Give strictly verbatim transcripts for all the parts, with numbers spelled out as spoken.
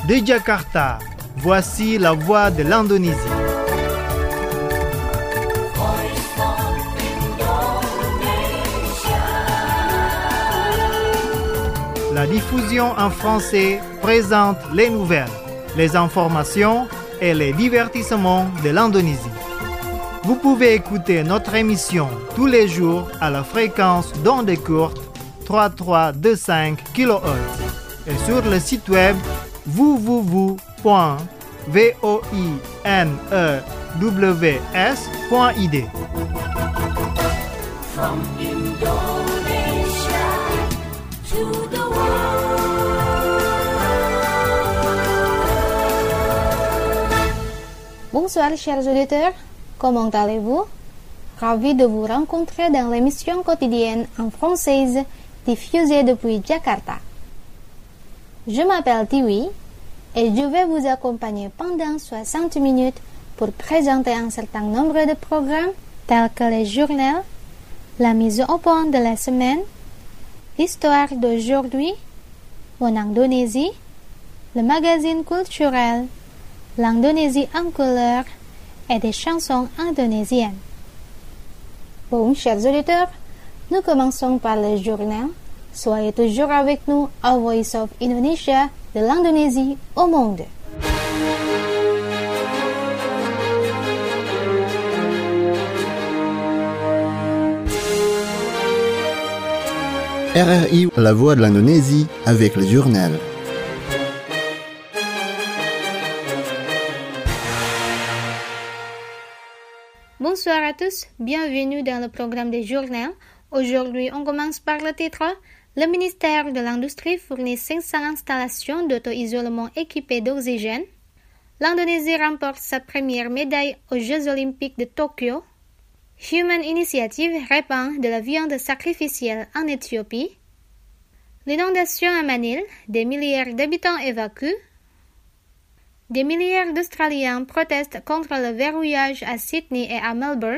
De Jakarta, voici la voix de l'Indonésie. La diffusion en français présente les nouvelles, les informations et les divertissements de l'Indonésie. Vous pouvez écouter notre émission tous les jours à la fréquence d'onde courte trois mille trois cent vingt-cinq kilohertz et sur le site web w w w point voinews point i d. From Indonesia to the world. Bonsoir chers auditeurs, comment allez-vous? Ravi de vous rencontrer dans l'émission quotidienne en française diffusée depuis Jakarta. Je m'appelle Tiwi et je vais vous accompagner pendant soixante minutes pour présenter un certain nombre de programmes tels que les journaux, la mise au point de la semaine, l'histoire d'aujourd'hui, mon Indonésie, le magazine culturel, l'Indonésie en couleur et des chansons indonésiennes. Bon, chers auditeurs, nous commençons par le journal. Soyez toujours avec nous à Voice of Indonesia, de l'Indonésie au monde. R R I, la voix de l'Indonésie, avec le journal. Bonsoir à tous, bienvenue dans le programme des journaux. Aujourd'hui, on commence par le titre. Le ministère de l'Industrie fournit cinq cents installations d'auto-isolement équipées d'oxygène. L'Indonésie remporte sa première médaille aux Jeux olympiques de Tokyo. Human Initiative répand de la viande sacrificielle en Éthiopie. L'inondation à Manille, des milliers d'habitants évacués. Des milliers d'Australiens protestent contre le verrouillage à Sydney et à Melbourne.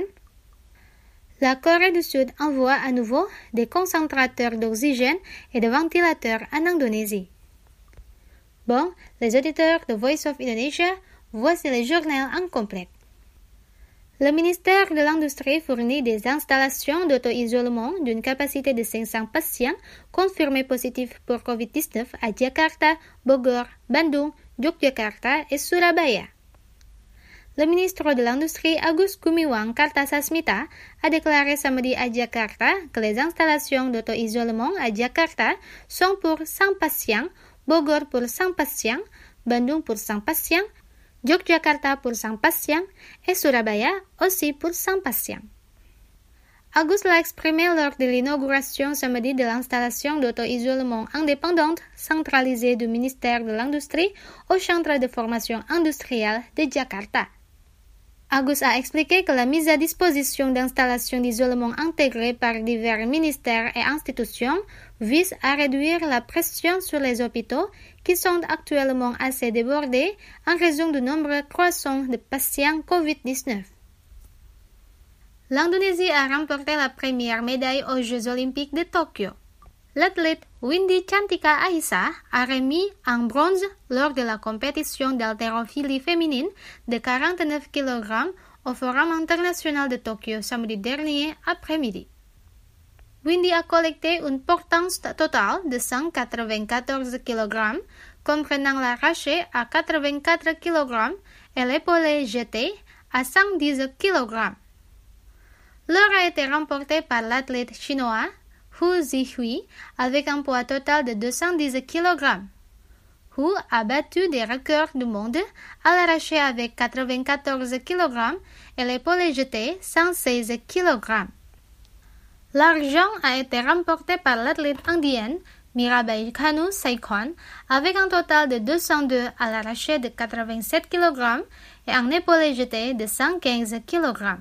La Corée du Sud envoie à nouveau des concentrateurs d'oxygène et de ventilateurs en Indonésie. Bon, les auditeurs de Voice of Indonesia, voici le journal en complet. Le ministère de l'Industrie fournit des installations d'auto-isolement d'une capacité de cinq cents patients confirmés positifs pour covid dix-neuf à Jakarta, Bogor, Bandung, Yogyakarta et Surabaya. Le ministre de l'Industrie Agus Gumiwang Kartasasmita a déclaré samedi à Jakarta que les installations d'auto-isolement à Jakarta sont pour cent patients, Bogor pour cent patients, Bandung pour cent patients, Yogyakarta pour cent patients et Surabaya aussi pour cent patients. Agus l'a exprimé lors de l'inauguration samedi de l'installation d'auto-isolement indépendante centralisée du ministère de l'Industrie au Centre de formation industrielle de Jakarta. Agus a expliqué que la mise à disposition d'installations d'isolement intégrées par divers ministères et institutions vise à réduire la pression sur les hôpitaux qui sont actuellement assez débordés en raison du nombre croissant de patients covid dix-neuf. L'Indonésie a remporté la première médaille aux Jeux olympiques de Tokyo. L'athlète Windy Cantika Aisa a remis en bronze lors de la compétition d'haltérophilie féminine de quarante-neuf kilogrammes au Forum international de Tokyo samedi dernier après-midi. Windy a collecté une portance totale de cent quatre-vingt-quatorze kilogrammes, comprenant l'arraché à quatre-vingt-quatre kilogrammes et l'épaulé jeté à cent dix kilogrammes. L'or a été remporté par l'athlète chinois Hu Zihui avec un poids total de deux cent dix kilogrammes. Hu a battu des records du monde à l'arraché avec quatre-vingt-quatorze kilogrammes et l'épaulé jeté cent seize kilogrammes. L'argent a été remporté par l'athlète indienne Mirabai Kanu Saikhwan avec un total de deux cent deux à l'arraché de quatre-vingt-sept kilogrammes et un épaulé jeté de cent quinze kilogrammes.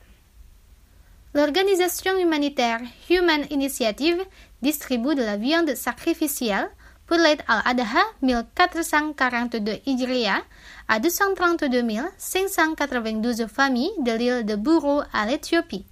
L'organisation humanitaire Human Initiative distribue de la viande sacrificielle pour l'Eid al-Adha mille quatre cent quarante-deux Hijriya à deux cent trente-deux mille cinq cent quatre-vingt-douze familles de l'île de Buru à l'Éthiopie.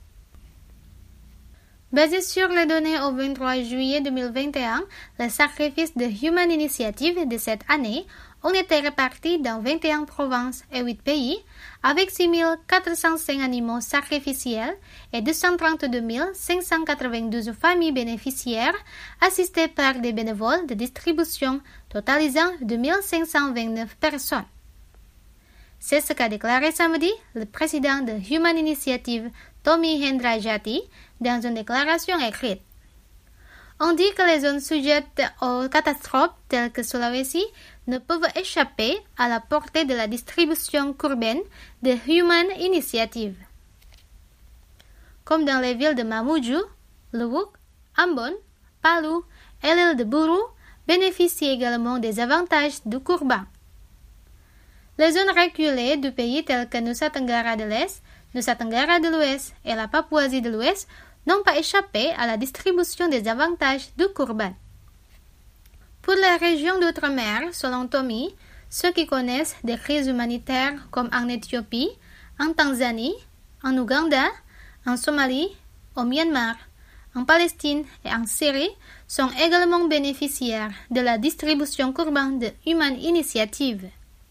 Basé sur les données au vingt-trois juillet deux mille vingt et un, le sacrifice de Human Initiative de cette année On était répartis dans vingt et une provinces et huit pays, avec six mille quatre cent cinq animaux sacrificiels et deux cent trente-deux mille cinq cent quatre-vingt-douze familles bénéficiaires, assistées par des bénévoles de distribution, totalisant deux mille cinq cent vingt-neuf personnes. C'est ce qu'a déclaré samedi le président de Human Initiative, Tommy Hendrajati, dans une déclaration écrite. On dit que les zones sujettes aux catastrophes telles que Sulawesi ne peuvent échapper à la portée de la distribution urbaine de Human Initiative. Comme dans les villes de Mamuju, Luwuk, Ambon, Palu et l'île de Buru, bénéficient également des avantages du Kurban. Les zones reculées du pays telles que Nusa Tenggara de l'Est, Nusa Tenggara de l'Ouest et la Papouasie de l'Ouest n'ont pas échappé à la distribution des avantages du Kurban. Pour la région d'outre-mer, selon Tommy, ceux qui connaissent des crises humanitaires comme en Éthiopie, en Tanzanie, en Ouganda, en Somalie, au Myanmar, en Palestine et en Syrie sont également bénéficiaires de la distribution Kurban de Human Initiative.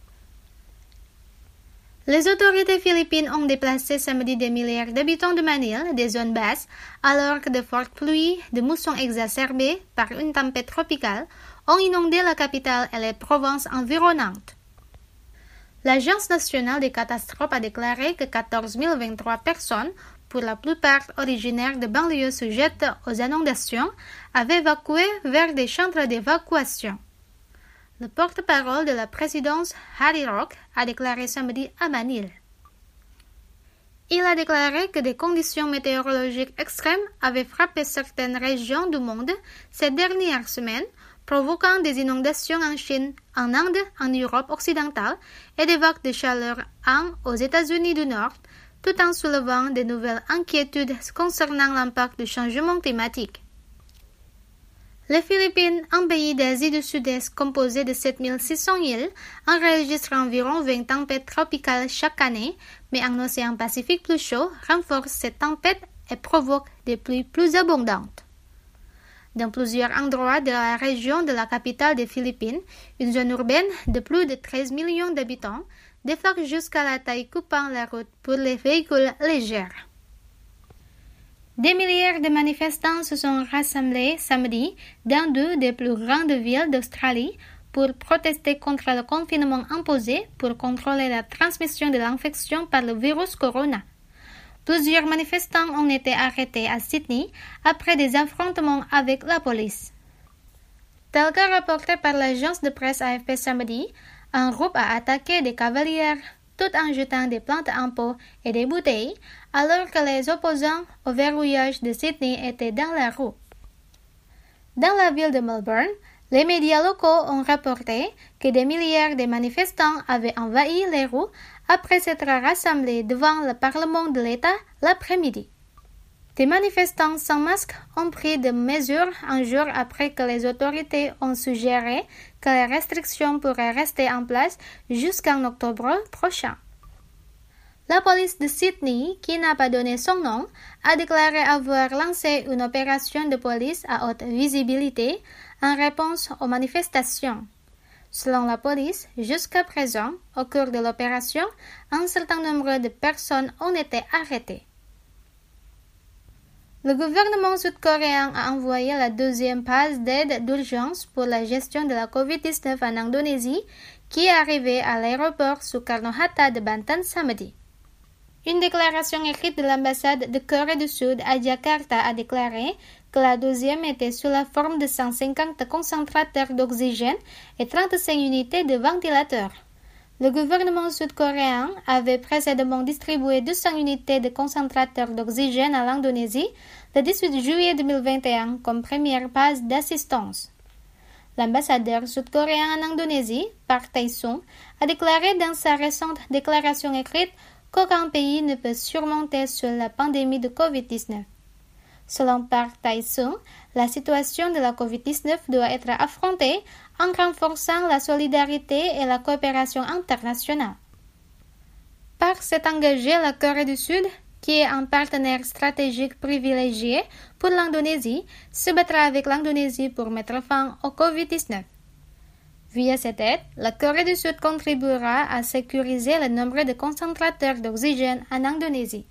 Les autorités philippines ont déplacé samedi des milliers d'habitants de Manille des zones basses, alors que de fortes pluies de moussons exacerbées par une tempête tropicale ont inondé la capitale et les provinces environnantes. L'Agence nationale des catastrophes a déclaré que quatorze mille vingt-trois personnes, pour la plupart originaires de banlieues sujettes aux inondations, avaient évacué vers des centres d'évacuation. Le porte-parole de la présidence, Harry Roque, a déclaré samedi à Manille. Il a déclaré que des conditions météorologiques extrêmes avaient frappé certaines régions du monde ces dernières semaines, provoquant des inondations en Chine, en Inde, en Europe occidentale et des vagues de chaleur en aux États-Unis du Nord, tout en soulevant de nouvelles inquiétudes concernant l'impact du changement climatique. Les Philippines, un pays d'Asie du Sud-Est composé de sept mille six cents îles, enregistrent environ vingt tempêtes tropicales chaque année, mais un océan Pacifique plus chaud renforce ces tempêtes et provoque des pluies plus abondantes. Dans plusieurs endroits de la région de la capitale des Philippines, une zone urbaine de plus de treize millions d'habitants, des flaques jusqu'à la taille coupant la route pour les véhicules légers. Des milliers de manifestants se sont rassemblés samedi dans deux des plus grandes villes d'Australie pour protester contre le confinement imposé pour contrôler la transmission de l'infection par le virus corona. Plusieurs manifestants ont été arrêtés à Sydney après des affrontements avec la police. Tel que rapporté par l'agence de presse A F P samedi, un groupe a attaqué des cavalières tout en jetant des plantes en pot et des bouteilles, alors que les opposants au verrouillage de Sydney étaient dans la rue. Dans la ville de Melbourne, les médias locaux ont rapporté que des milliers de manifestants avaient envahi les rues après s'être rassemblés devant le Parlement de l'État l'après-midi. Des manifestants sans masque ont pris des mesures un jour après que les autorités ont suggéré que les restrictions pourraient rester en place jusqu'en octobre prochain. La police de Sydney, qui n'a pas donné son nom, a déclaré avoir lancé une opération de police à haute visibilité en réponse aux manifestations. Selon la police, jusqu'à présent, au cours de l'opération, un certain nombre de personnes ont été arrêtées. Le gouvernement sud-coréen a envoyé la deuxième phase d'aide d'urgence pour la gestion de la covid dix-neuf en Indonésie, qui est arrivée à l'aéroport Soekarno-Hatta de Banten samedi. Une déclaration écrite de l'ambassade de Corée du Sud à Jakarta a déclaré que la deuxième était sous la forme de cent cinquante concentrateurs d'oxygène et trente-cinq unités de ventilateurs. Le gouvernement sud-coréen avait précédemment distribué deux cents unités de concentrateurs d'oxygène à l'Indonésie le dix-huit juillet deux mille vingt et un comme première phase d'assistance. L'ambassadeur sud-coréen en Indonésie, Park Tae-sung, a déclaré dans sa récente déclaration écrite qu'aucun pays ne peut surmonter seul la pandémie de covid dix-neuf. Selon Park Tae-sung, la situation de la covid dix-neuf doit être affrontée en renforçant la solidarité et la coopération internationale. Park s'est engagé la Corée du Sud, qui est un partenaire stratégique privilégié pour l'Indonésie, se battra avec l'Indonésie pour mettre fin au covid dix-neuf. Via cette aide, la Corée du Sud contribuera à sécuriser le nombre de concentrateurs d'oxygène en Indonésie.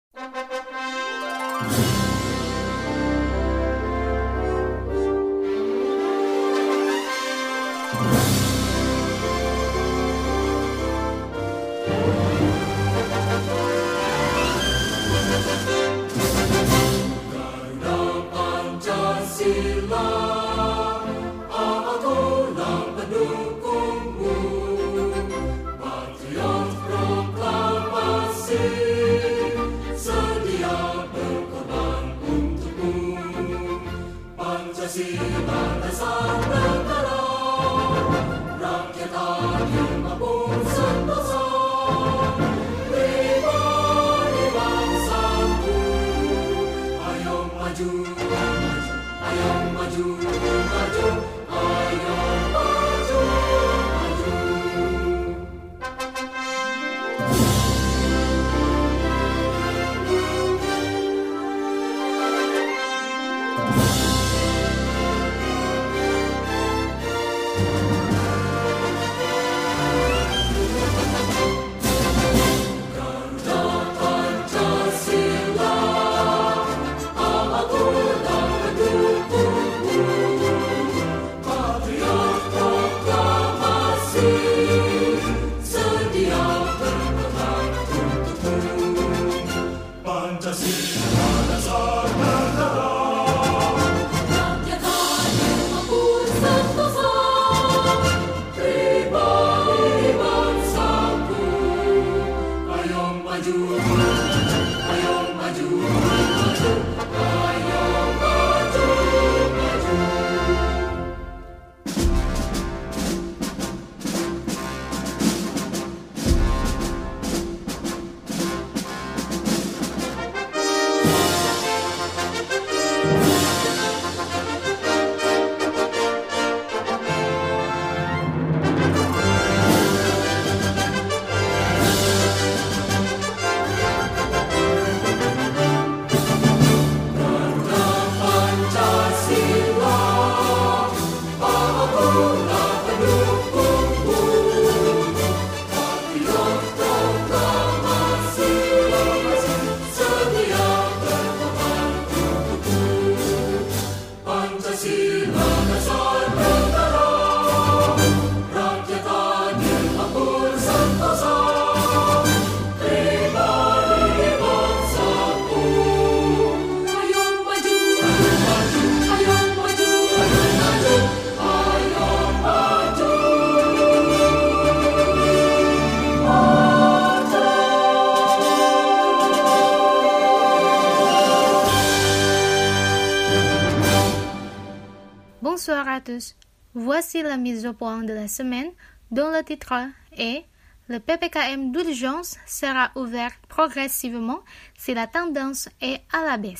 Bonsoir à tous. Voici la mise au point de la semaine dont le titre est « Le P P K M d'urgence sera ouvert progressivement si la tendance est à la baisse ».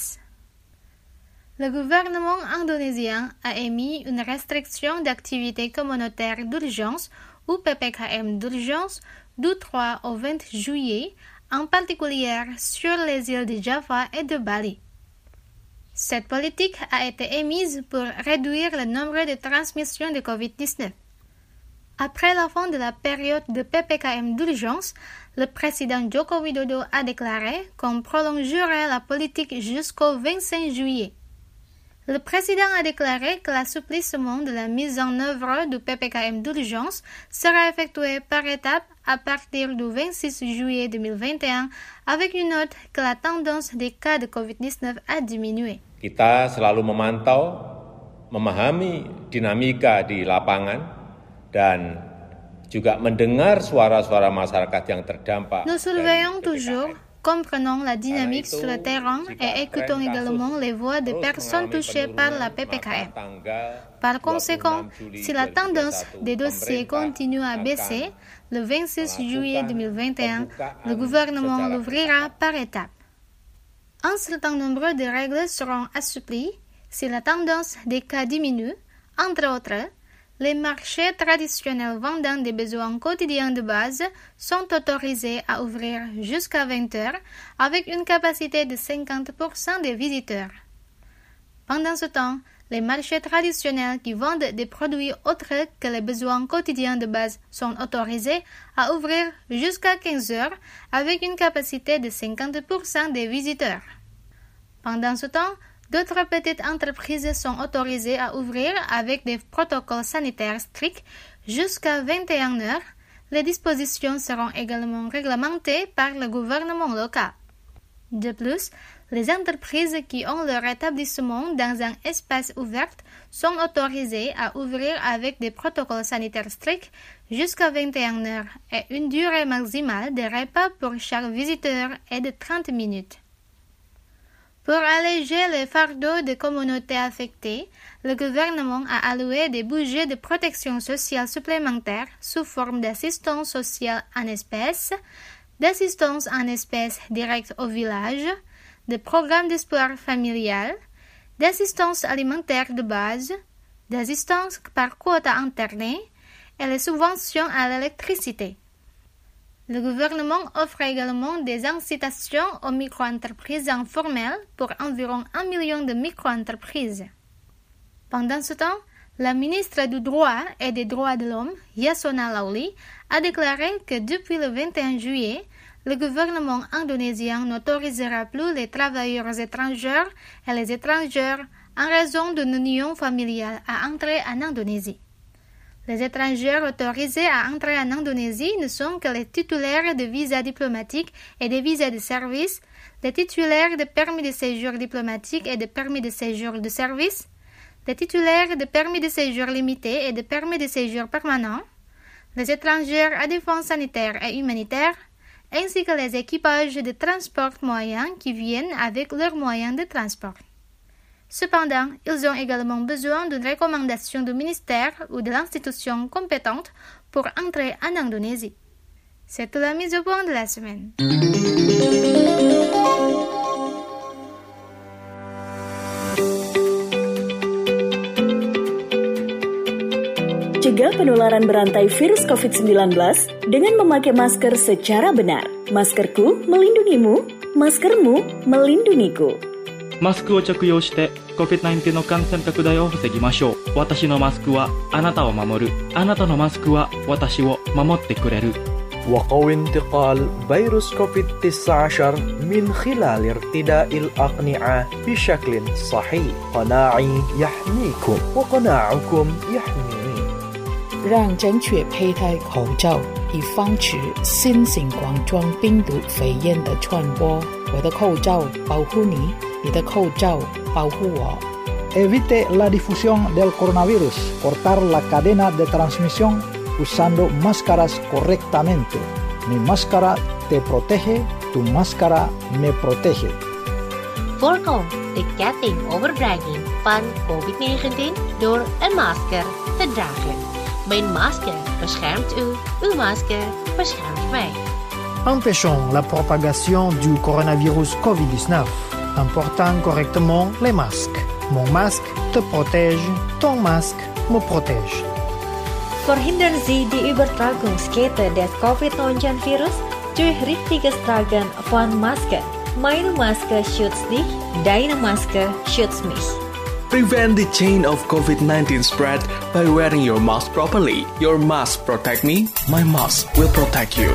Le gouvernement indonésien a émis une restriction d'activité communautaire d'urgence ou P P K M d'urgence du trois au vingt juillet, en particulier sur les îles de Java et de Bali. Cette politique a été émise pour réduire le nombre de transmissions de covid dix-neuf. Après la fin de la période de P P K M d'urgence, le président Joko Widodo a déclaré qu'on prolongerait la politique jusqu'au vingt-cinq juillet. Le président a déclaré que l'assouplissement de la mise en œuvre du P P K M d'urgence sera effectué par étapes à partir du vingt-six juillet deux mille vingt et un, avec une note que la tendance des cas de covid dix-neuf a diminué. Kita selalu memantau, memahami dinamika di lapangan, dan juga mendengar suara-suara masyarakat yang terdampak. Nous surveillons toujours, comprenons la dynamique sur le terrain et écoutons également les voix des personnes touchées par la P P K M. Par conséquent, si la tendance des dossiers continue à baisser, le vingt-six juillet deux mille vingt et un, le gouvernement l'ouvrira par étapes. Un certain nombre de règles seront assouplies si la tendance des cas diminue. Entre autres, les marchés traditionnels vendant des besoins quotidiens de base sont autorisés à ouvrir jusqu'à vingt heures avec une capacité de cinquante pour cent des visiteurs. Pendant ce temps, les marchés traditionnels qui vendent des produits autres que les besoins quotidiens de base sont autorisés à ouvrir jusqu'à quinze heures avec une capacité de cinquante pour cent des visiteurs. Pendant ce temps, d'autres petites entreprises sont autorisées à ouvrir avec des protocoles sanitaires stricts jusqu'à vingt et une heures. Les dispositions seront également réglementées par le gouvernement local. De plus, les entreprises qui ont leur établissement dans un espace ouvert sont autorisées à ouvrir avec des protocoles sanitaires stricts jusqu'à vingt et une heures et une durée maximale de repas pour chaque visiteur est de trente minutes. Pour alléger les fardeaux des communautés affectées, le gouvernement a alloué des budgets de protection sociale supplémentaires sous forme d'assistance sociale en espèces, d'assistance en espèces directe au village, de programmes d'espoir familial, d'assistance alimentaire de base, d'assistance par quota interne et les subventions à l'électricité. Le gouvernement offre également des incitations aux micro-entreprises informelles pour environ un million de micro-entreprises. Pendant ce temps, la ministre du Droit et des Droits de l'Homme, Yasona Lawli, a déclaré que depuis le vingt et un juillet, le gouvernement indonésien n'autorisera plus les travailleurs étrangers et les étrangères en raison d'une union familiale à entrer en Indonésie. Les étrangers autorisés à entrer en Indonésie ne sont que les titulaires de visas diplomatiques et de visas de service, les titulaires de permis de séjour diplomatique et de permis de séjour de service, les titulaires de permis de séjour limité et de permis de séjour permanent, les étrangers à défense sanitaire et humanitaire, ainsi que les équipages de transport moyens qui viennent avec leurs moyens de transport. Cependant, ils ont également besoin d'une recommandation du ministère ou de l'institution compétente pour entrer en Indonésie. C'est la mise au point de la semaine. Cegah penularan berantai virus covid sembilan belas dengan memakai masker secara benar. Maskerku melindungimu, maskermu melindungiku. マスクを着用して コビッドナインティーン の感染拡大を防ぎましょう。私のマスクはあなたを守る。あなたのマスクは私を守ってくれる。 وقوي انتقال فيروس كوفيد تسعة عشر من خلال ارتداء الأقنعة بشكل صحيح. قناعي يحميكم وقناعكم يحميني. 让正确佩戴口罩，以防止新型冠状病毒肺炎的传播。我的口罩保护你，你的口罩保护我。 Evite la difusión del coronavirus. Cortar la cadena de transmisión usando máscaras correctamente. Mi máscara te protege, tu máscara me protege. Voorkom de ketting overdraging van covid negentien door een masker te dragen. Mijn masker beschermt u, uw masker beschermt mij. Empêchons la propagation du coronavirus covid dix-neuf en portant correctement les masques. Mon masque te protège, ton masque me protège. Verhindern Sie die Übertragungskette des covid neunzehn virus durch richtiges Tragen von Maske. Meine Maske schützt dich, deine Maske schützt mich. Prevent the chain of covid nineteen spread by wearing your mask properly. Your mask protect me, my mask will protect you.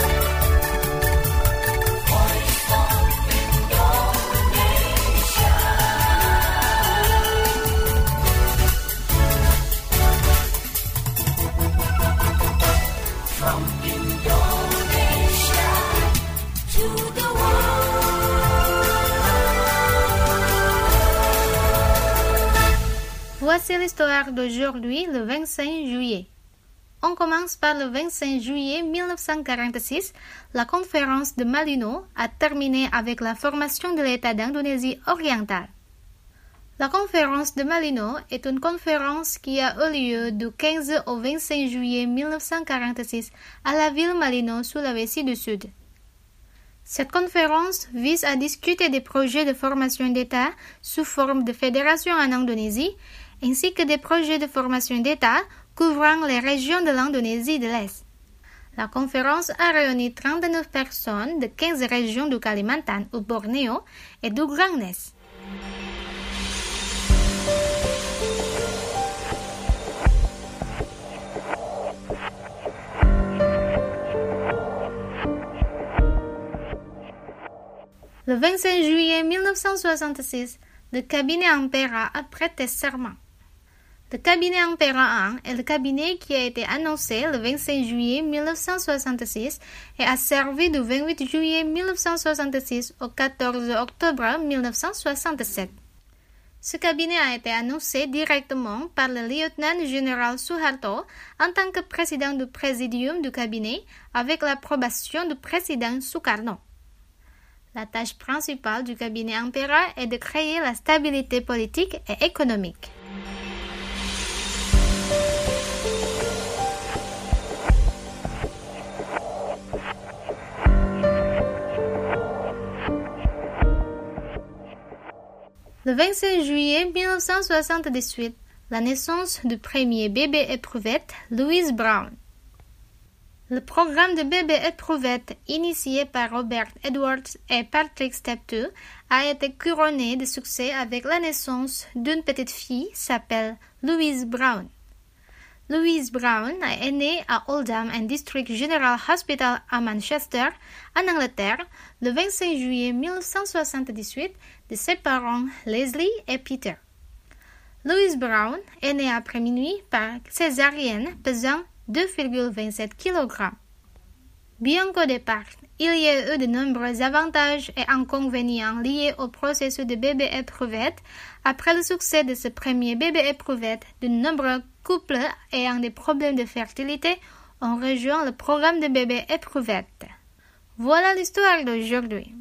Voici l'histoire d'aujourd'hui, le vingt-cinq juillet. On commence par le vingt-cinq juillet mille neuf cent quarante-six. La conférence de Malino a terminé avec la formation de l'État d'Indonésie orientale. La conférence de Malino est une conférence qui a eu lieu du quinze au vingt-cinq juillet mille neuf cent quarante-six à la ville Malino, Sulawesi du Sud. Cette conférence vise à discuter des projets de formation d'État sous forme de fédération en Indonésie, ainsi que des projets de formation d'État couvrant les régions de l'Indonésie de l'Est. La conférence a réuni trente-neuf personnes de quinze régions du Kalimantan ou Bornéo et du Grand Est. Le vingt-cinq juillet mille neuf cent soixante-six, le cabinet Ampera a prêté serment. Le cabinet Ampera un est le cabinet qui a été annoncé le vingt-cinq juillet mille neuf cent soixante-six et a servi du vingt-huit juillet mille neuf cent soixante-six au quatorze octobre mille neuf cent soixante-sept. Ce cabinet a été annoncé directement par le lieutenant-général Suharto en tant que président du présidium du cabinet avec l'approbation du président Sukarno. La tâche principale du cabinet Ampera est de créer la stabilité politique et économique. Le vingt-cinq juillet mille neuf cent soixante-dix-huit, la naissance du premier bébé éprouvette, Louise Brown. Le programme de bébé éprouvette initié par Robert Edwards et Patrick Steptoe a été couronné de succès avec la naissance d'une petite fille s'appelle Louise Brown. Louise Brown est née à Oldham and District General Hospital à Manchester, en Angleterre, le vingt-cinq juillet mille neuf cent soixante-dix-huit de ses parents Leslie et Peter. Louise Brown est née après minuit par césarienne pesant deux virgule vingt-sept kilogrammes. Bien qu'au départ, il y ait eu de nombreux avantages et inconvénients liés au processus de bébé éprouvette, après le succès de ce premier bébé éprouvette, de nombreux couples ayant des problèmes de fertilité ont rejoint le programme de bébé éprouvette. Voilà l'histoire d'aujourd'hui.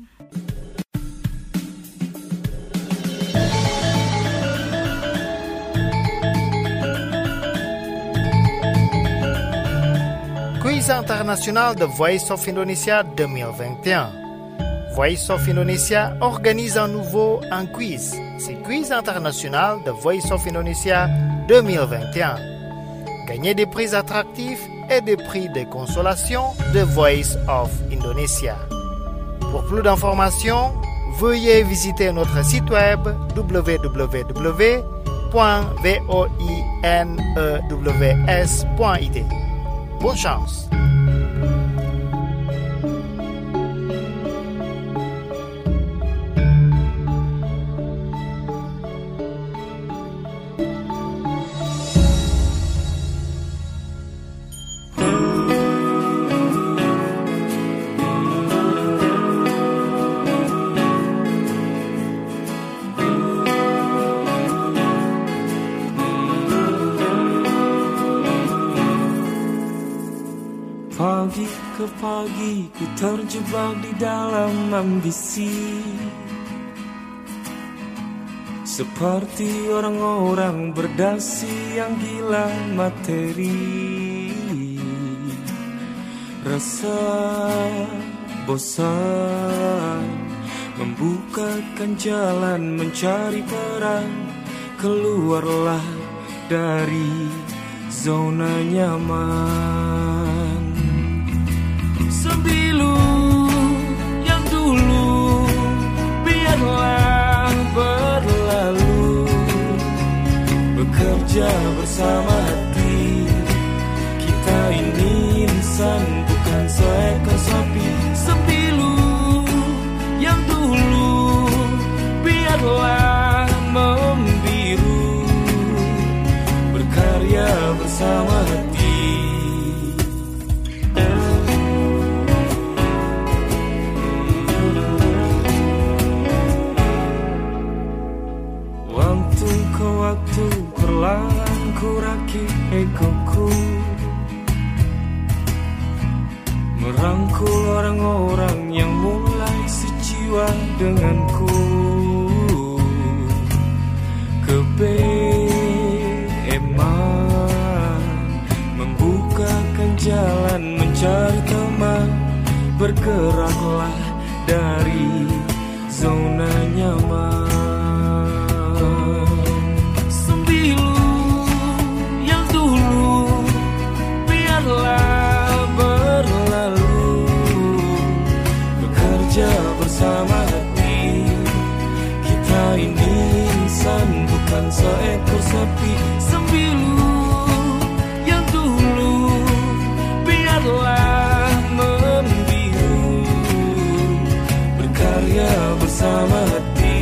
Quiz international de Voice of Indonesia deux mille vingt et un. Voice of Indonesia organise à nouveau un quiz. C'est Quiz international de Voice of Indonesia deux mille vingt et un. Gagnez des prix attractifs et des prix de consolation de Voice of Indonesia. Pour plus d'informations, veuillez visiter notre site web w w w point voinews point i d. Bonne chance! Pagi ke pagi ku terjebak di dalam ambisi, seperti orang-orang berdasi yang gila materi. Rasa bosan membukakan jalan mencari peran, keluarlah dari zona nyaman. Sembilu yang dulu biarlah berlalu, bekerja bersama hati. Kita ini insan bukan seekor sapi. Sembilu yang dulu biarlah membiru, berkarya bersama hati. Waktu perlahan ku rakit egoku, merangkul orang-orang yang mulai sejiwa denganku. Kebeeman membukakan jalan mencari teman, bergeraklah dari zona nyaman. Berlalu, bekerja bersama hati. Kita ini insan bukan seekor sapi. Sembilu yang dulu biarlah membiru, berkarya bersama hati.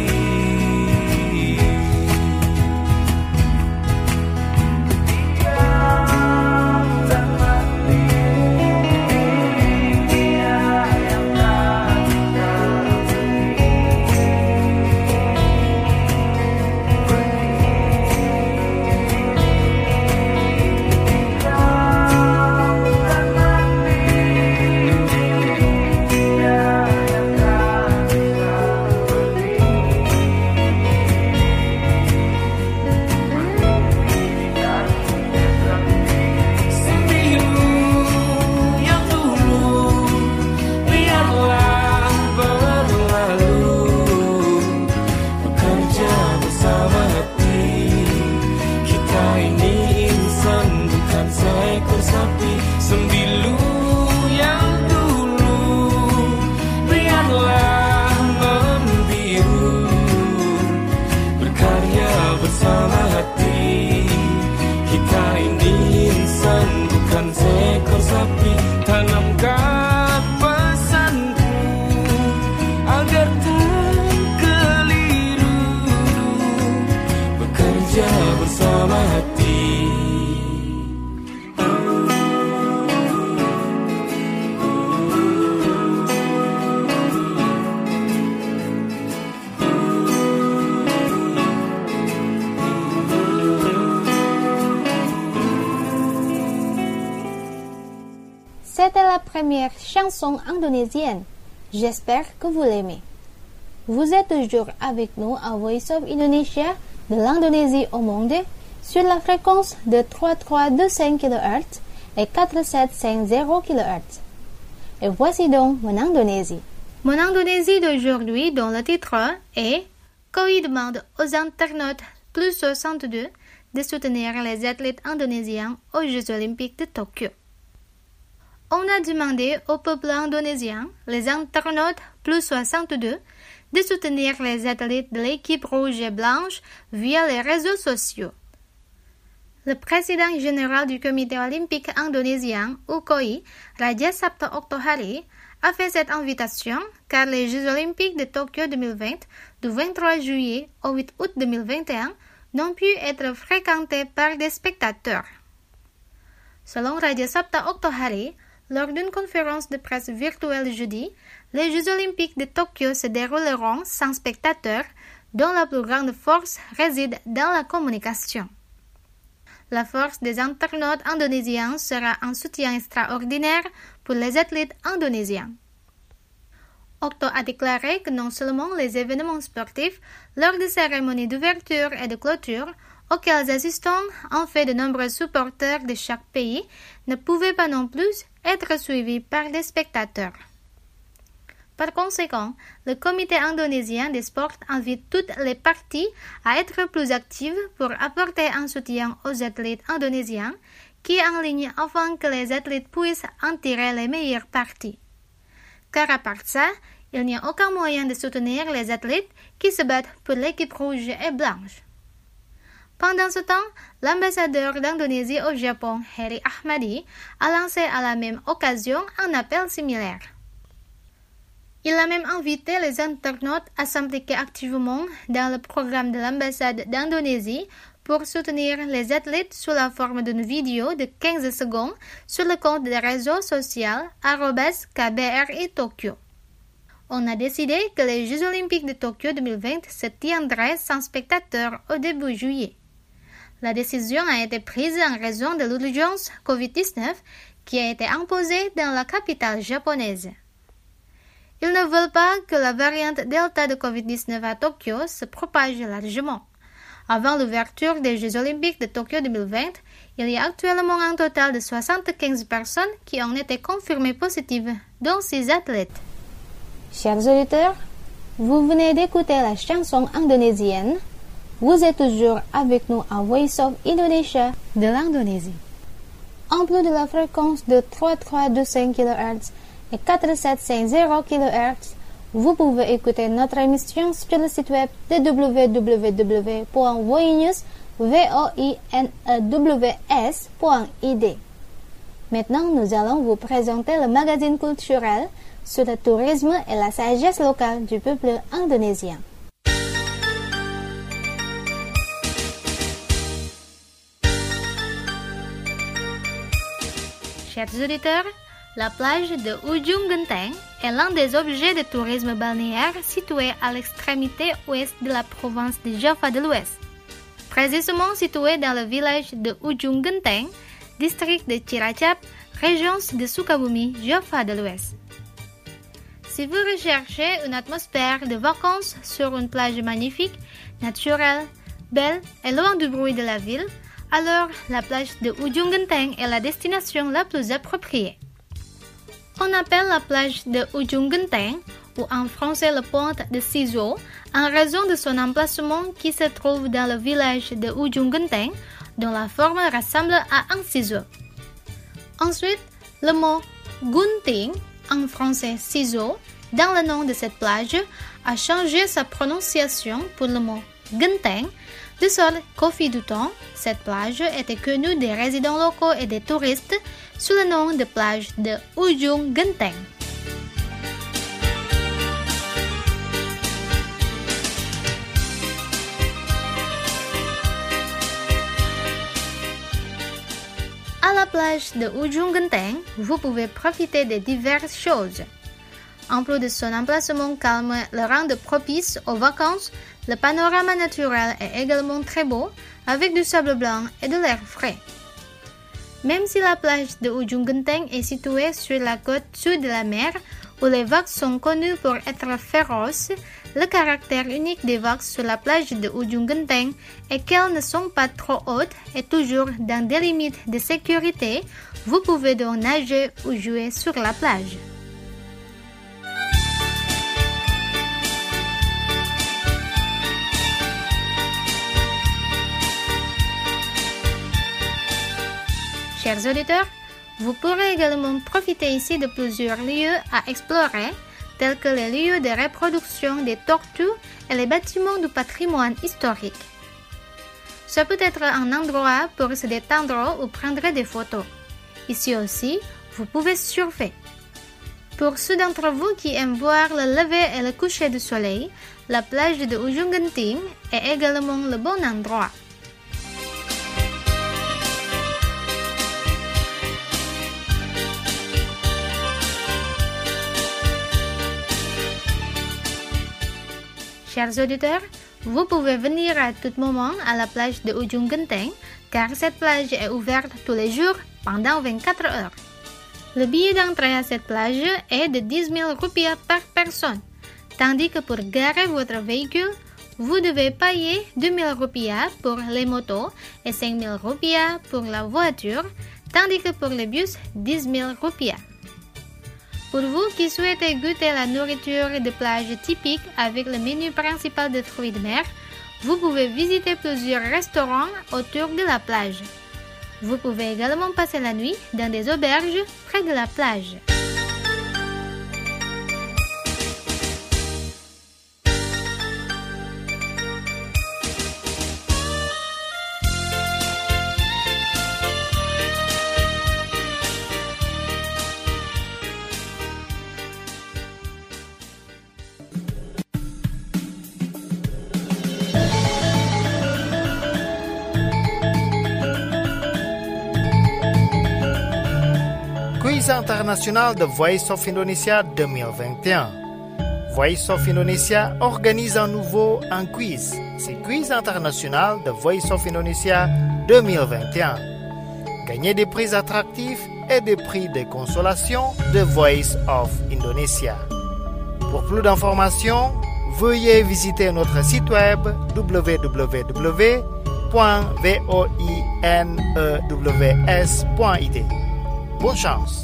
C'était la première chanson indonésienne. J'espère que vous l'aimez. Vous êtes toujours avec nous à Voice of Indonesia de l'Indonésie au monde sur la fréquence de trois trois deux cinq kilohertz et quatre sept cinq zéro kilohertz. Et voici donc mon Indonésie. Mon Indonésie d'aujourd'hui, dont le titre est « Koi demande aux internautes plus soixante-deux de soutenir les athlètes indonésiens aux Jeux Olympiques de Tokyo ». On a demandé au peuple indonésien, les internautes plus soixante-deux, de soutenir les athlètes de l'équipe rouge et blanche via les réseaux sociaux. Le président général du comité olympique indonésien, U K O I, Raja Sabta Oktohari, a fait cette invitation car les Jeux olympiques de Tokyo deux mille vingt, du vingt-trois juillet au huit août deux mille vingt et un, n'ont pu être fréquentés par des spectateurs. Selon Raja Sabta Oktohari, lors d'une conférence de presse virtuelle jeudi, les Jeux olympiques de Tokyo se dérouleront sans spectateurs, dont la plus grande force réside dans la communication. La force des internautes indonésiens sera un soutien extraordinaire pour les athlètes indonésiens. Okto a déclaré que non seulement les événements sportifs lors des cérémonies d'ouverture et de clôture auxquels assistants en fait de nombreux supporters de chaque pays ne pouvaient pas non plus être suivis par des spectateurs. Par conséquent, le comité indonésien des sports invite toutes les parties à être plus actives pour apporter un soutien aux athlètes indonésiens qui enlignent afin que les athlètes puissent en tirer les meilleures parties. Car à part ça, il n'y a aucun moyen de soutenir les athlètes qui se battent pour l'équipe rouge et blanche. Pendant ce temps, l'ambassadeur d'Indonésie au Japon, Heri Ahmadi, a lancé à la même occasion un appel similaire. Il a même invité les internautes à s'impliquer activement dans le programme de l'ambassade d'Indonésie pour soutenir les athlètes sous la forme d'une vidéo de quinze secondes sur le compte de réseau social arobase K B R I Tokyo. On a décidé que les Jeux olympiques de Tokyo deux mille vingt se tiendraient sans spectateurs au début juillet. La décision a été prise en raison de l'urgence covid dix-neuf qui a été imposée dans la capitale japonaise. Ils ne veulent pas que la variante Delta de covid dix-neuf à Tokyo se propage largement. Avant l'ouverture des Jeux olympiques de Tokyo deux mille vingt, il y a actuellement un total de soixante-quinze personnes qui ont été confirmées positives, dont six athlètes. Chers auditeurs, vous venez d'écouter la chanson indonésienne. Vous êtes toujours avec nous à Voice of Indonesia de l'Indonésie. En plus de la fréquence de trois trois deux cinq kilohertz et quatre sept cinq zéro kilohertz, vous pouvez écouter notre émission sur le site web de w w w point voinews point i d. Maintenant, nous allons vous présenter le magazine culturel sur le tourisme et la sagesse locale du peuple indonésien. Chers auditeurs, la plage de Ujung Genteng est l'un des objets de tourisme balnéaire situé à l'extrémité ouest de la province de Java de l'Ouest. Précisément situé dans le village de Ujung Genteng, district de Cilacap, région de Sukabumi, Java de l'Ouest. Si vous recherchez une atmosphère de vacances sur une plage magnifique, naturelle, belle et loin du bruit de la ville, alors la plage de Ujung Genteng est la destination la plus appropriée. On appelle la plage de Ujung Genteng, ou en français le pont de Ciseaux, en raison de son emplacement qui se trouve dans le village de Ujung Genteng, dont la forme ressemble à un ciseau. Ensuite, le mot Gunting, en français ciseau, dans le nom de cette plage, a changé sa prononciation pour le mot Genteng, de sorte qu'au fil du temps, cette plage était connue des résidents locaux et des touristes sous le nom de plage de Ujung Genteng. À la plage de Ujung Genteng, vous pouvez profiter de diverses choses. En plus de son emplacement calme le rend propice aux vacances, le panorama naturel est également très beau, avec du sable blanc et de l'air frais. Même si la plage de Ujung Genteng est située sur la côte sud de la mer, où les vagues sont connues pour être féroces, le caractère unique des vagues sur la plage de Ujung Genteng est qu'elles ne sont pas trop hautes et toujours dans des limites de sécurité. Vous pouvez donc nager ou jouer sur la plage. Chers auditeurs, vous pourrez également profiter ici de plusieurs lieux à explorer, tels que les lieux de reproduction des tortues et les bâtiments du patrimoine historique. Ça peut être un endroit pour se détendre ou prendre des photos. Ici aussi, vous pouvez surfer. Pour ceux d'entre vous qui aiment voir le lever et le coucher du soleil, la plage de Ujung Genteng est également le bon endroit. Chers auditeurs, vous pouvez venir à tout moment à la plage de Ujung Genteng car cette plage est ouverte tous les jours pendant vingt-quatre heures. Le billet d'entrée à cette plage est de dix mille rupiah par personne, tandis que pour garer votre véhicule, vous devez payer deux mille rupiah pour les motos et cinq mille rupiah pour la voiture, tandis que pour les bus, dix mille rupiah. Pour vous qui souhaitez goûter la nourriture de plage typique avec le menu principal de fruits de mer, vous pouvez visiter plusieurs restaurants autour de la plage. Vous pouvez également passer la nuit dans des auberges près de la plage. International de Voice of Indonesia deux mille vingt et un. Voice of Indonesia organise à nouveau un quiz. C'est Quiz international de Voice of Indonesia deux mille vingt et un. Gagnez des prix attractifs et des prix de consolation de Voice of Indonesia. Pour plus d'informations, veuillez visiter notre site web w w w point voinews point i d. Bonne chance!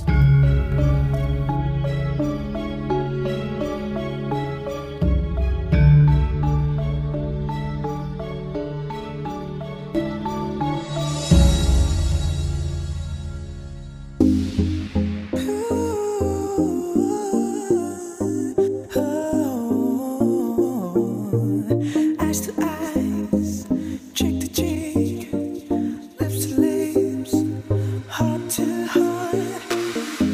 Heart to heart.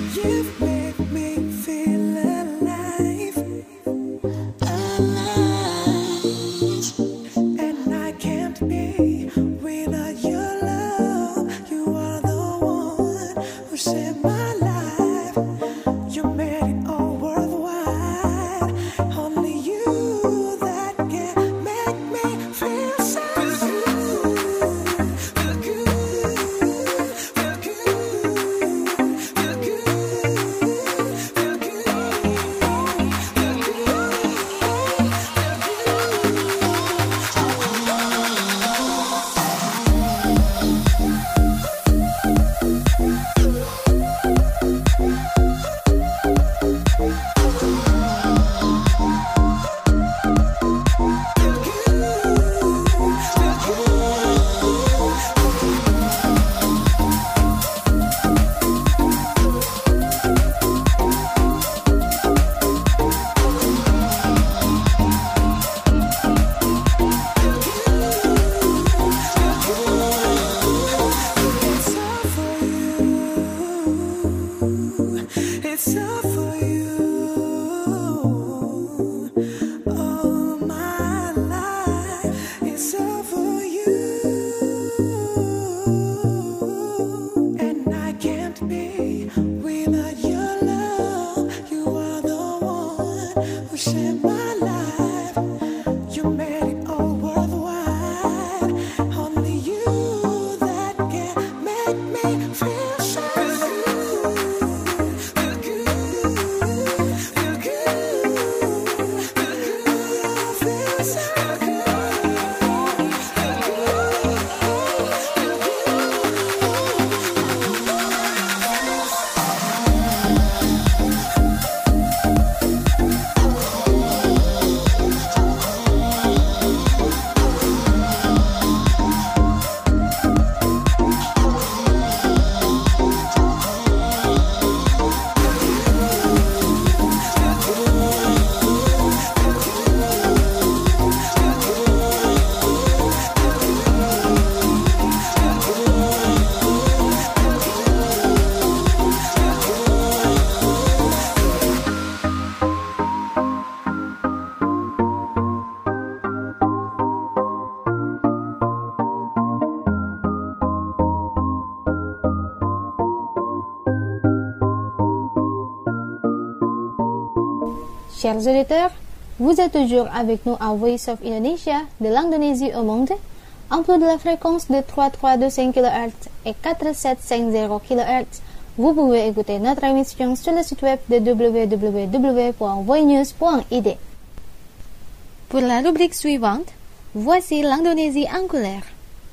Chers auditeurs, vous êtes toujours avec nous à Voice of Indonesia de l'Indonésie au monde, en plus de la fréquence de trois mille trois cent vingt kilohertz et quatre mille sept cent cinquante kilohertz. Vous pouvez écouter notre émission sur le site web de w w w point voinews point i d. Pour la rubrique suivante, voici l'Indonésie en couleur.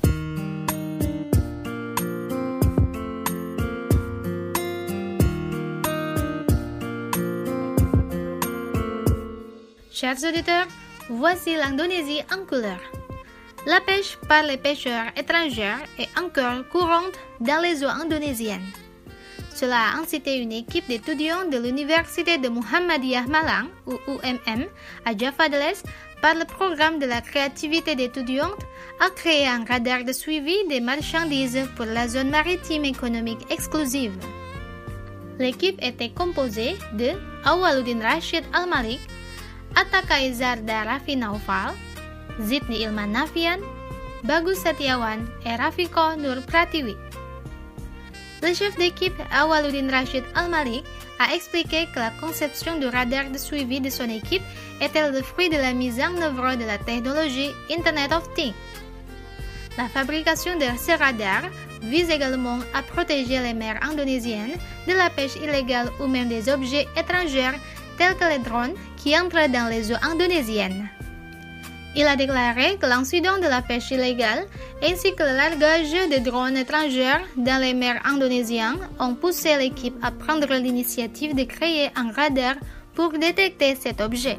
Chers auditeurs, voici l'Indonésie en couleur. La pêche par les pêcheurs étrangers est encore courante dans les eaux indonésiennes. Cela a incité une équipe d'étudiants de l'Université de Muhammadiyah Malang, ou U M M, à Java de l'Est, par le programme de la créativité d'étudiantes, à créer un radar de suivi des marchandises pour la zone maritime économique exclusive. L'équipe était composée de Awaluddin Rashid Al-Malik, Atta Kaizarda Raffi Naufal, Zidni Ilman Nafian, Bagus Setiawan et Rafiko Nur Pratiwi. Le chef d'équipe Awaluddin Rashid Al-Malik a expliqué que la conception du radar de suivi de son équipe était le fruit de la mise en œuvre de la technologie Internet of Things. La fabrication de ces radars vise également à protéger les mers indonésiennes de la pêche illégale ou même des objets étrangers tels que les drones qui entrent dans les eaux indonésiennes. Il a déclaré que l'incident de la pêche illégale ainsi que le largage de drones étrangers dans les mers indonésiennes ont poussé l'équipe à prendre l'initiative de créer un radar pour détecter cet objet.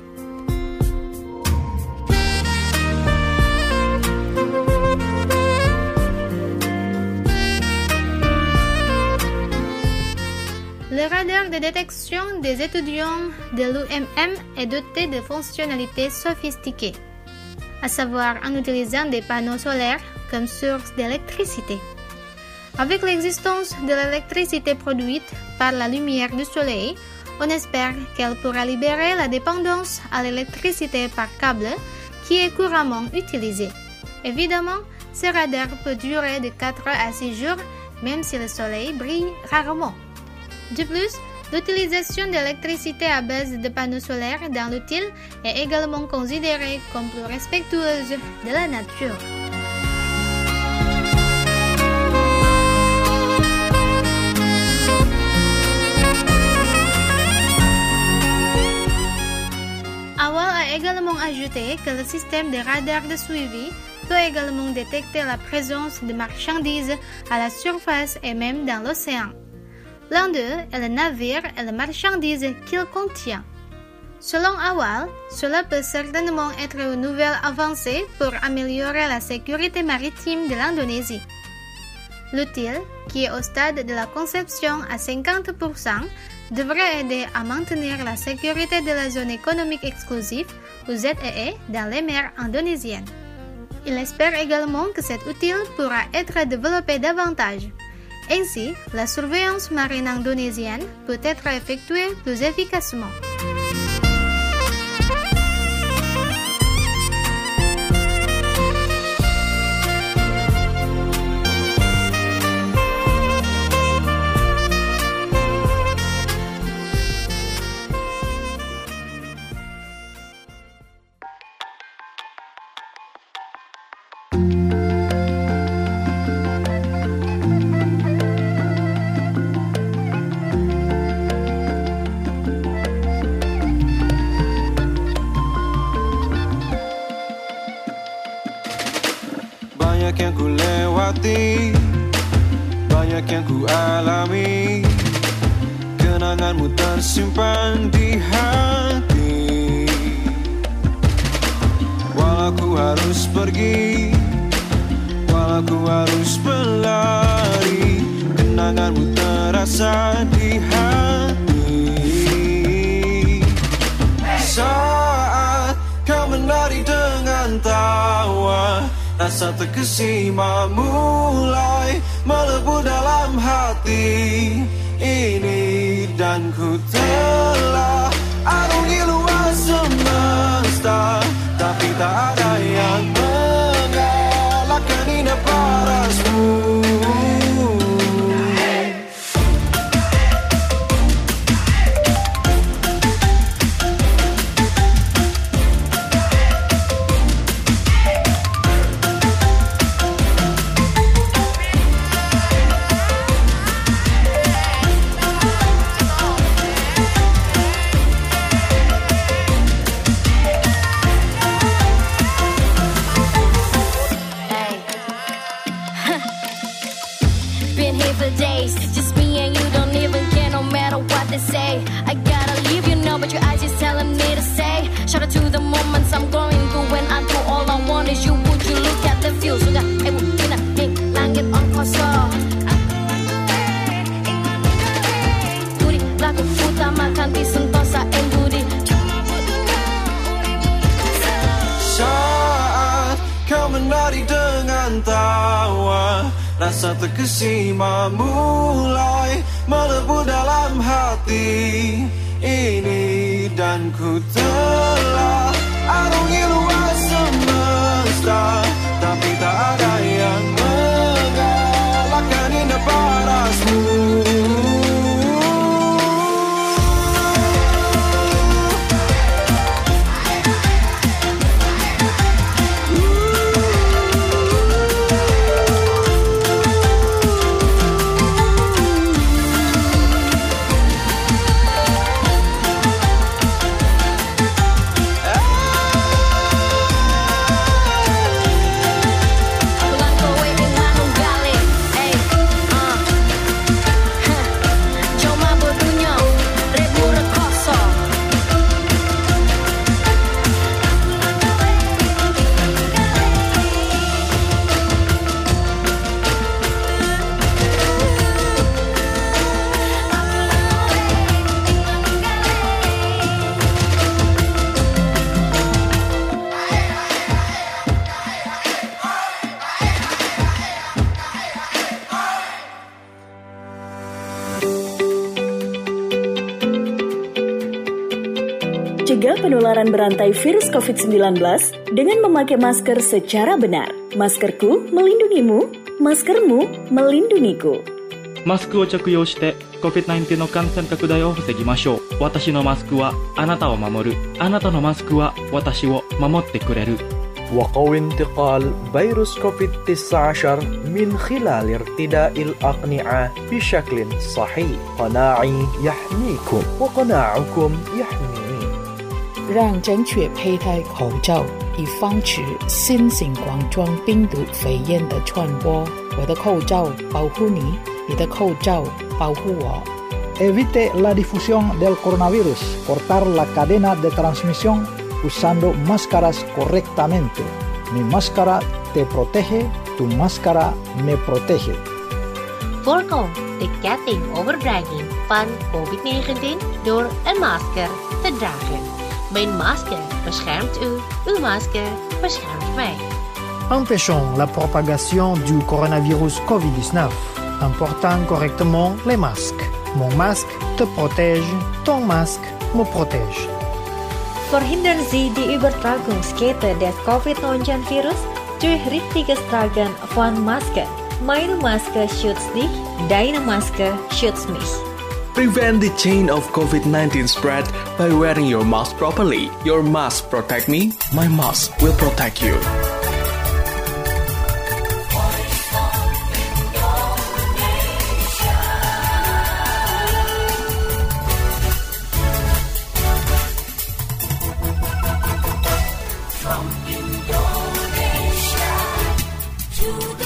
Le radar de détection des étudiants de l'U M M est doté de fonctionnalités sophistiquées, à savoir en utilisant des panneaux solaires comme source d'électricité. Avec l'existence de l'électricité produite par la lumière du soleil, on espère qu'elle pourra libérer la dépendance à l'électricité par câble qui est couramment utilisée. Évidemment, ce radar peut durer de quatre à six jours, même si le soleil brille rarement. De plus, l'utilisation d'électricité à base de panneaux solaires dans l'outil est également considérée comme plus respectueuse de la nature. Awal a également ajouté que le système de radar de suivi peut également détecter la présence de marchandises à la surface et même dans l'océan. L'un d'eux est le navire et les marchandises qu'il contient. Selon Awal, cela peut certainement être une nouvelle avancée pour améliorer la sécurité maritime de l'Indonésie. L'outil, qui est au stade de la conception à cinquante pour cent, devrait aider à maintenir la sécurité de la zone économique exclusive, ou Z E E, dans les mers indonésiennes. Il espère également que cet outil pourra être développé davantage. Ainsi, la surveillance marine indonésienne peut être effectuée plus efficacement. Banyak yang ku lewati, banyak yang ku alami. Kenanganmu tersimpan di hati. Walau ku harus pergi, walau ku harus berlari, kenanganmu terasa di hati. Saat kau menari dengan tawa, rasa terkesima mulai melebur dalam hati ini. Dan ku telah arungi luas semesta, tapi tak ada yang mengalahkan indah parasmu. Rasa terkesima mulai melebur dalam hati ini. Dan ku telah arungi luas semesta, tapi tak ada yang mengalahkan indah parasmu. Cegah penularan berantai virus covid sembilan belas dengan memakai masker secara benar. Maskerku melindungimu, maskermu melindungiku. マスクを着用して コビッドナインティーン の感染拡大を防ぎましょう。私のマスクはあなたを守る。あなたのマスクは私を守ってくれる。 وقوي انتقال فيروس كوفيد تسعة عشر من خلال ارتداء الأقنعة بشكل صحيح. قناعي يحميكم وقناعكم يحميني. 让正确佩戴口罩，以防止新型冠状病毒肺炎的传播。我的口罩保护你，你的口罩保护我。 Evite la difusión del coronavirus. Cortar la cadena de transmisión usando máscaras correctamente. Mi máscara te protege, tu máscara me protege. Voorkom de ketting-overdraging van covid negentien door een masker te dragen. Mijn masker beschermt u, uw masker beschermt mij. Empêchons la propagation du coronavirus covid dix-neuf en portant correctement les masques. Mon masque te protège, ton masque me protège. Verhindern Sie die Übertragungskette des covid neunzehn-Virus durch richtiges Tragen von Maske. Meine Maske schützt dich, deine Maske schützt mich. Prevent the chain of covid nineteen spread by wearing your mask properly. Your mask protect me, my mask will protect you. From Indonesia to the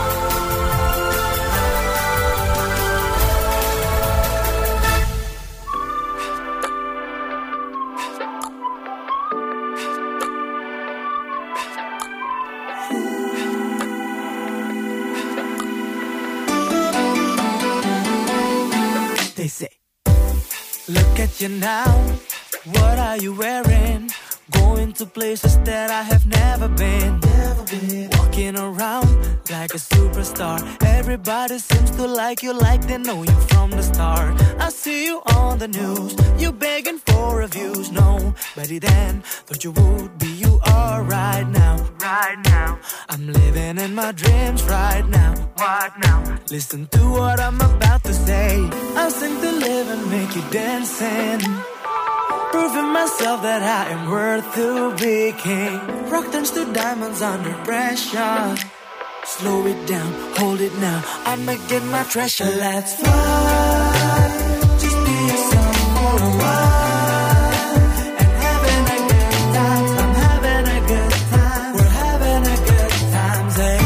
They say, look at you now, what are you wearing? Going to places that I have never been. Never been. Walking around like a superstar. Everybody seems to like you like they know you from the start. I see you on the news, you begging for reviews. Nobody then thought you would be you are right now. Right now, I'm living in my dreams right now. What now? Listen to what I'm about to say. I sing to live and make you dancing, proving myself that I am worth to be king. Rock turns to diamonds under pressure. Slow it down, hold it now, I'ma get my treasure. Let's fly, just be yourself for a while. And having a good time, I'm having a good time. We're having a good time, say.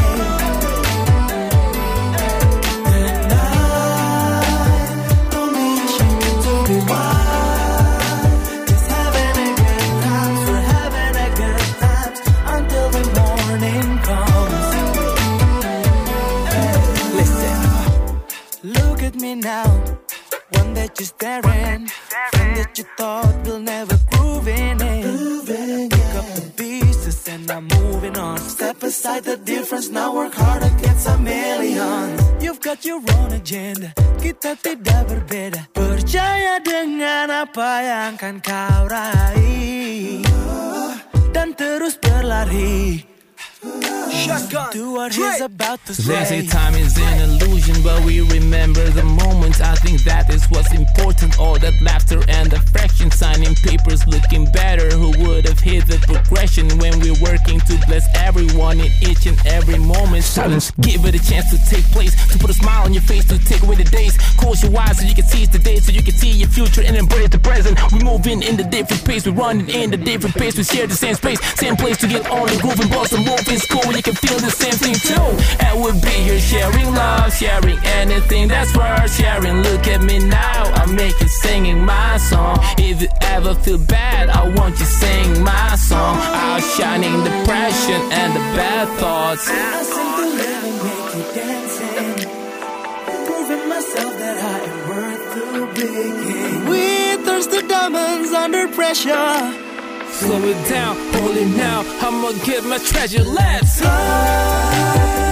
Tonight, don't be ashamed to be wild. Me now, one that you're staring, friend that you thought will never groove in it. Pick up the pieces and I'm moving on. Step aside the difference, now work hard against a million. You've got your own agenda, kita tidak berbeda. Percaya dengan apa yang kan kau raih dan terus berlari. Do what he's about to say. They say time is an illusion, but we remember the moments. I think that is what's important. All that laughter and affection, signing papers looking better. Who would have hit the progression when we're working to bless everyone in each and every moment? Silence, give it a chance to take place, to put a smile on your face, to take away the days. Close your eyes so you can seize the day, so you can see your future and embrace the present. We're moving in the different pace, we're running in the different pace. We share the same space, same place to get on the groove and bust and move in school. You can feel the same thing too. And we'll be here sharing love, sharing anything that's worth sharing. Look at me now, I'm making singing my song. If you ever feel bad, I want you sing my song. Outshining depression and the bad thoughts. I sing to live and make you dancing, proving myself that I am worth to be king. We thirst the diamonds under pressure. Slow it down, hold it now, I'ma get my treasure. Let's fly.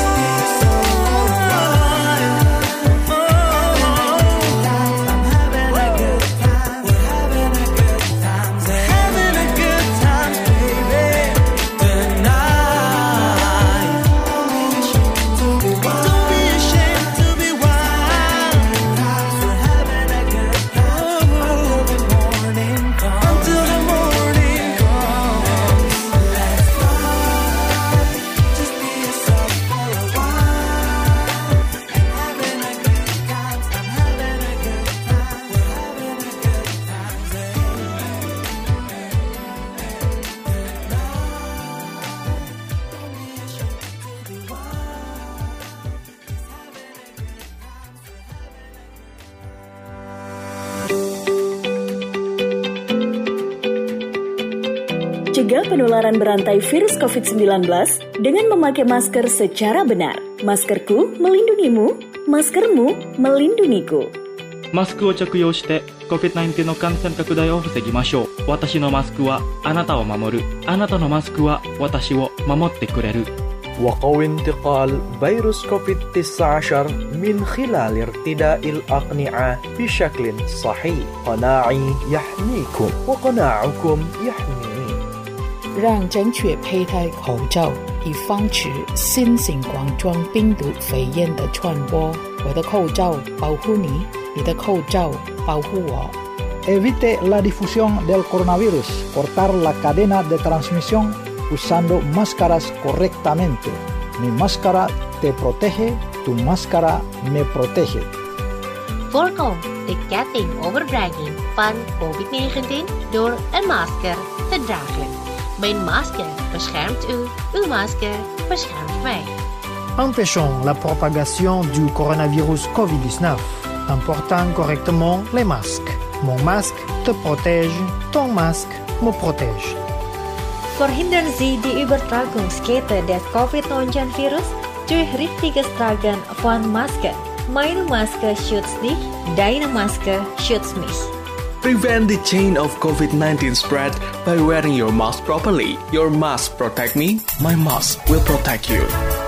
Cegah penularan berantai virus covid sembilan belas dengan memakai masker secara benar. Maskerku melindungimu, maskermu melindungiku. マスクを着用して コビッドナインティーン の感染拡大を防ぎましょう。私のマスクはあなたを守る。あなたのマスクは私を守ってくれる。 وقوي انتقال فيروس كوفيد تسعة عشر من خلال ارتداء الأقنعة بشكل صحيح. قناعي يحميكم وقناعكم يحميني. 让正确佩戴口罩，以防止新型冠状病毒肺炎的传播。我的口罩保护你，你的口罩保护我。 Evite la difusión del coronavirus. Cortar la cadena de transmisión usando máscaras correctamente. Mi máscara te protege, tu máscara me protege. Voorkom de ketting overdraging van covid negentien door een masker te dragen. Mijn masker beschermt u, uw masker beschermt mij. Empêchons la propagation du coronavirus covid dix-neuf en portant correctement les masques. Mon masque te protège, ton masque me protège. Verhindern Sie die Übertragungskette des Covid neunzehn Virus durch richtiges Tragen von Maske. Meine Maske schützt dich, deine Maske schützt mich. Prevent the chain of COVID nineteen spread by wearing your mask properly. Your mask protect me, my mask will protect you.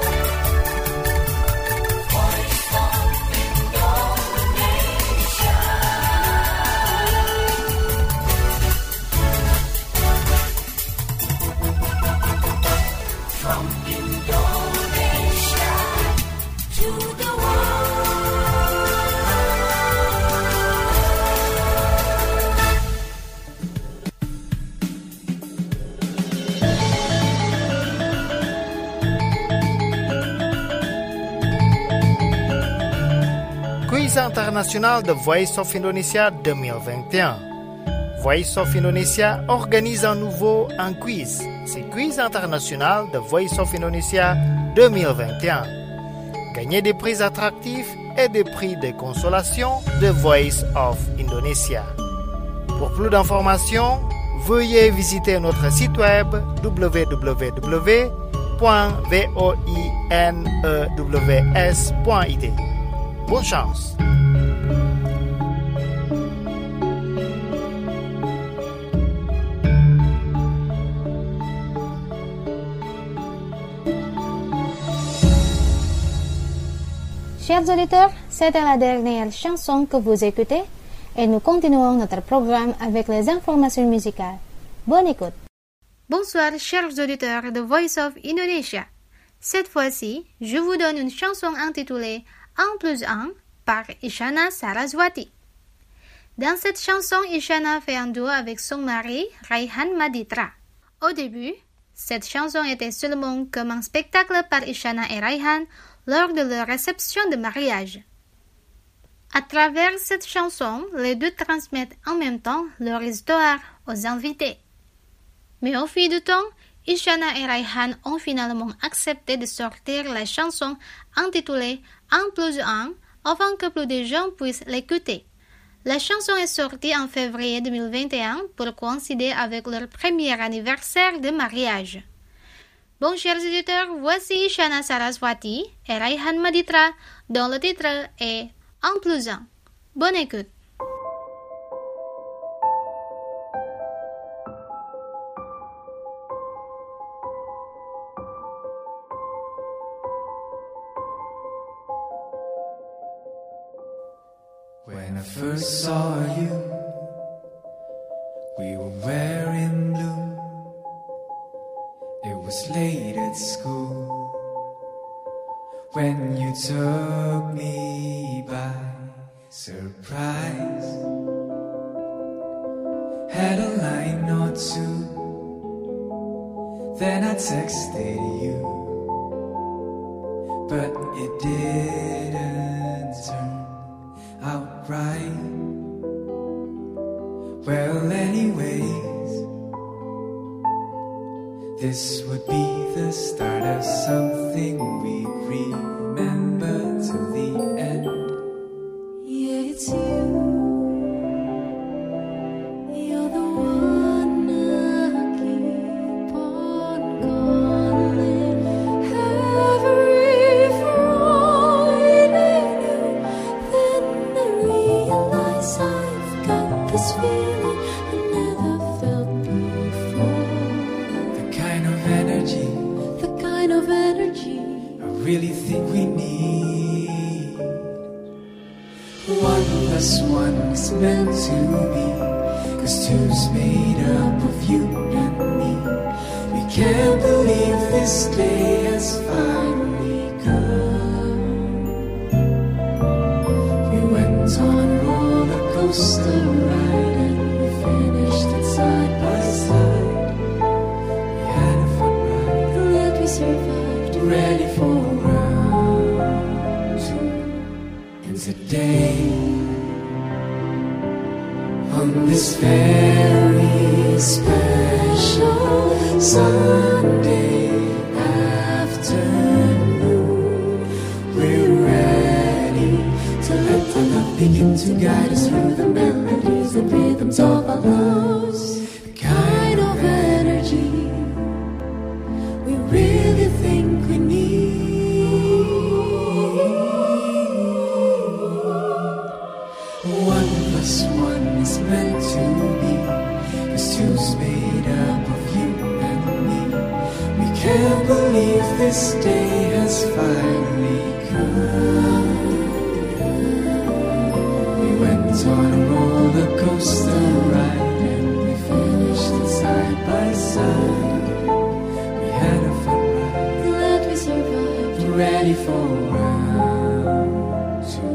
Quiz international de Voice of Indonesia deux mille vingt et un. Voice of Indonesia organise à nouveau un quiz. C'est Quiz international de Voice of Indonesia deux mille vingt et un. Gagnez des prix attractifs et des prix de consolation de Voice of Indonesia. Pour plus d'informations, veuillez visiter notre site web w w w point voinews point i d. Bonne chance! Chers auditeurs, c'était la dernière chanson que vous écoutez et nous continuons notre programme avec les informations musicales. Bonne écoute! Bonsoir chers auditeurs de Voice of Indonesia. Cette fois-ci, je vous donne une chanson intitulée un plus un par Isyana Saraswati. Dans cette chanson, Isyana fait un duo avec son mari, Raihan Maditra. Au début, cette chanson était seulement comme un spectacle par Isyana et Raihan lors de leur réception de mariage. À travers cette chanson, les deux transmettent en même temps leur histoire aux invités. Mais au fil du temps, Isyana et Raihan ont finalement accepté de sortir la chanson intitulée un plus un afin que plus de gens puissent l'écouter. La chanson est sortie en février deux mille vingt et un pour coïncider avec leur premier anniversaire de mariage. Bon, chers auditeurs, voici Isyana Saraswati et Raihan Maditra dont le titre est un plus un. Bonne écoute. When I first saw you, we were wearing blue. It was late at school when you took me by surprise. Had a line or two, then I texted you, but it didn't turn out right. Well, anyways, this would be the start of something we remember till the end. Yeah, it's you. You're the one I keep on calling every Friday. Then I realize I've got this feeling I never felt before. The kind of energy, The kind of energy I really think we need. One plus one is meant to be, 'cause two's made up of you and me. We can't believe this day has finally come. We went on a roller coaster ride and we finished it side by side. We had a fun ride, that we survived. ready for round two. And today, on this very special Sunday afternoon, begin to guide us through the melodies and rhythms of our lives. The kind of energy we really think we need. One plus one is meant to be, 'cause two's made up of you and me. We can't believe this day has finally come. We went on a roller coaster ride and we finished it side by side. We had a fun ride, glad we survived, ready for round two.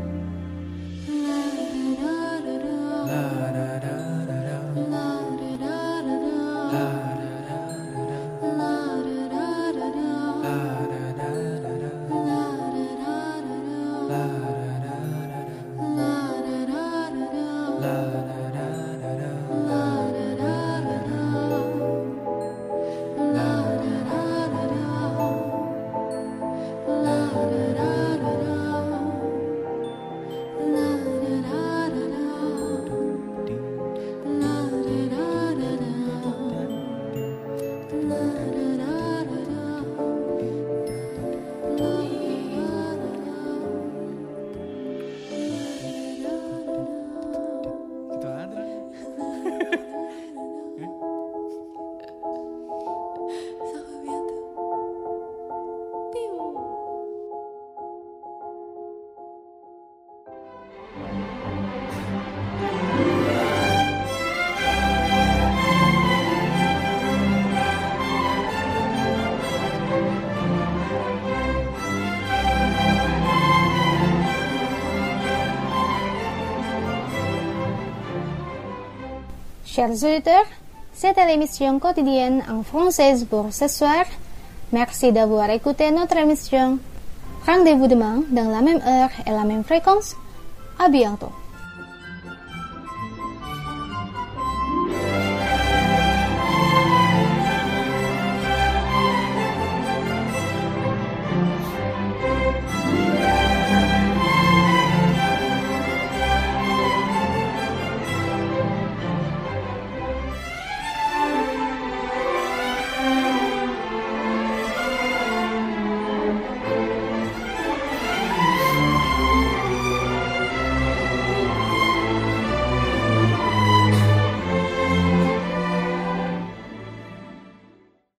Chers auditeurs, c'était l'émission quotidienne en française pour ce soir. Merci d'avoir écouté notre émission. Rendez-vous demain dans la même heure et la même fréquence. À bientôt.